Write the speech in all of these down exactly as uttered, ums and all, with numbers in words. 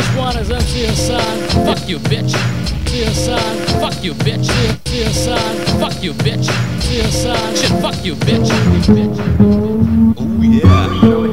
one is M C Hassan. Fuck you, bitch. M C Hassan. Fuck you, bitch. M C Hassan. Fuck you, bitch. M C Hassan. Shit, fuck you, bitch. Oh yeah.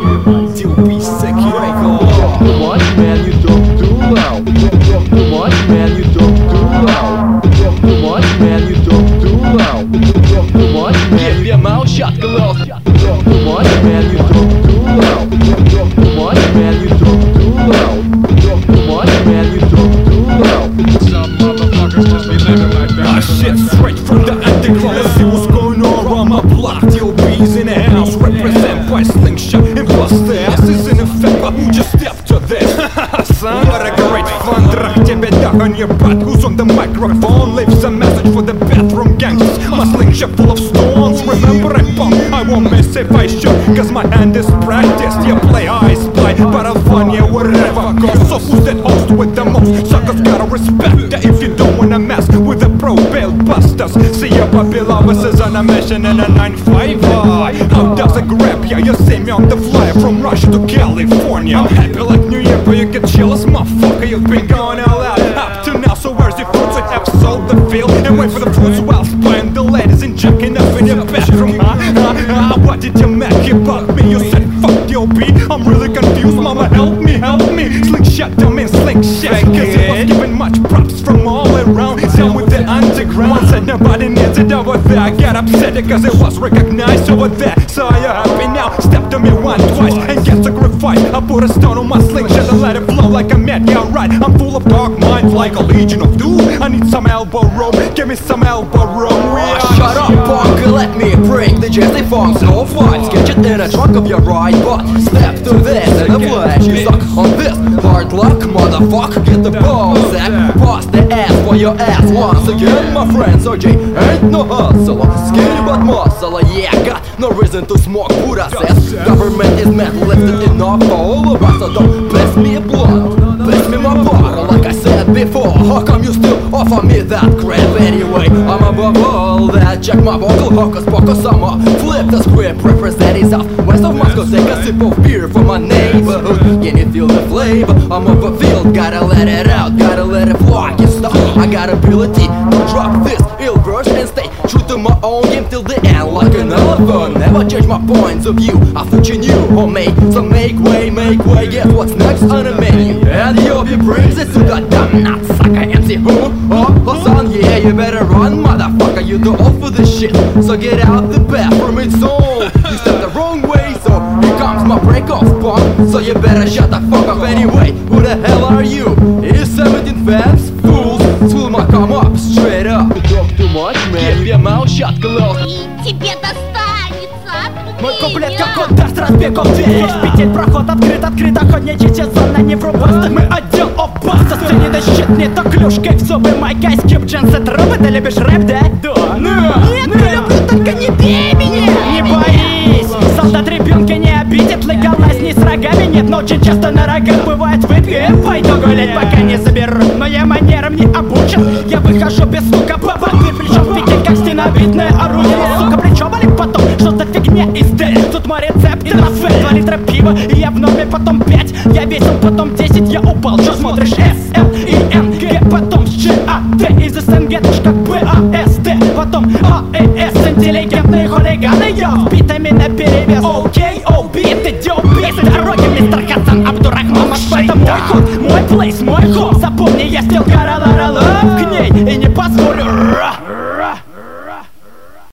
T O P sick record. Talk too much, man, you talk too loud. Talk too much, man, you talk too loud. Talk too much, man, you talk too loud. Talk too much, man, Keep your mouth shut, girl. talk too much, man, you talk too loud. Talk too much, man, you talk too loud. Talk too much, man, you talk too loud. Some motherfuckers just be living like that. Ah shit, straight from the underground. Let's see what's going on around my block. T O B's in the house, represent by Slingshot and bust the asses in effect. But who just stepped to this? Son, what a great fun. Трах тебе on your butt. Who's on the microphone? Leaves a message for the bathroom gangsters. My slingshot full of stones. Remember I pump, I won't miss if I should, cause my hand is practiced. You play I spy, but I'll find you wherever I go. So who's that host with the most? Suckers gotta respect that if you don't wanna mess with the pro bail busters. See your puppy lovers is on a mission in a nine five. How does it grab ya? You see me on the flyer from Russia to California. I'm happy like New Year, but you get jealous, motherfucker. You've been going all out up to now. So where's your fruits? I have sold the field and wait for the fruits while spying the ladies and jacking up in your bedroom. Huh? Huh? Huh? What did you make about me? You said fuck T O B. I'm really confused, mama. Help me, help me. Slingshot, dumb and slingshot. Cause it was given much props from all around. Down with the underground. One said nobody needs it over there. I got upset because it was recognized over there. So are you happy now? Step to me one, twice and get sacrificed. I put a stone on my slingshot and let it flow like a man. Yeah, right. I'm full of dark minds like a legion of doom. I need some elbow room. Give me some elbow room. We are Shut up, punk, let me break the jazzy funk. No fights, catch it in the trunk of your right butt. Step to this in the flesh. You suck on this hard luck, motherfucker. Get the ball sack, pass the ass for your ass. Once again, my friend Sergey ain't no hustle. Skinny but muscle, yeah, got no reason to smoke Buddha says. Government is meant lifted enough for all of us. So don't pass me a blunt, pass me my bottle. Like I said before, how come you still offer me that crap? Anyway, I'm above all that. Check my vocal, hocus pocus, I'ma flip the script. Representing south west of Moscow. Take a sip of beer from my neighborhood. Can you feel the flavor? I'm up a field, gotta let it out, gotta let it fly. Get stuck, I got ability to drop this ill verse and stay true to my own game till the end. Like an elephant, never change my points of view. I thought you knew, or make, so make way, make way. Guess what's next on the menu? And Yobi brings it to the damn nutsucker M C who? Oh, Hassan, yeah, you better run, motherfucker. You do all for this shit, so get out the bathroom, it's on. You stepped the wrong way, so here comes my break-off punk. So you better shut the fuck up anyway. Who the hell are you? Is seventeen fans? Fools, school might come up straight up. You talk too much, man. Keep your mouth shut, girl. И тебе достанется. Мой куплет как удар с разбегом в дверь. Весь петель, проход открыт, открыт, охотничья зона не врубаста. Мы отдел опаса, сцене да щит, не то клюшкой в зубы. Майкайский джинсы трубы, ты любишь рэп, да? Да. Нет, не люблю, только не бей меня. Не боись, солдат ребенка не обидит. Легалайз не с рогами, нет, но очень часто на рогах бывает выпьем. Пойду гулять, пока не заберу, но я манерам не обучен. Я выхожу без звука, бабанты, причем в петель, как стеновидное орудие. Сука, плечо болит потом, что за фигня из стель. Тут мой рецепт и трофей, два литра пива, и я в норме, потом пять. Я весил, потом десять, я упал. Что смотришь? С, Л, И, Н, Г, потом с Ч, А, Д. Из СНГ, как Б, А, С, Т. Потом А, Э, С. Интеллигентные хулиганы, йо. Битами наперевес. Окей, о, бит, идёт бейс. Дороги, мистер Хасан Абдурахман. Это мой ход, мой плейс, мой ход. Запомни, я стил города.